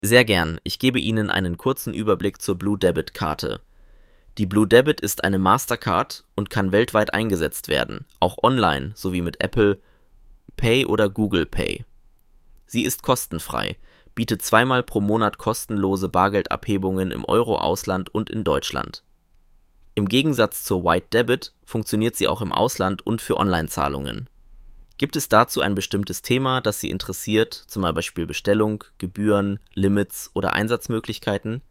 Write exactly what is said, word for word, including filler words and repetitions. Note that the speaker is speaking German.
Sehr gern. Ich gebe Ihnen einen kurzen Überblick zur Blue Debit Karte. Die Blue Debit ist eine Mastercard und kann weltweit eingesetzt werden, auch online sowie mit Apple Pay oder Google Pay. Sie ist kostenfrei, bietet zweimal pro Monat kostenlose Bargeldabhebungen im Euro-Ausland und in Deutschland. Im Gegensatz zur White Debit funktioniert sie auch im Ausland und für Online-Zahlungen. Gibt es dazu ein bestimmtes Thema, das Sie interessiert, zum Beispiel Bestellung, Gebühren, Limits oder Einsatzmöglichkeiten?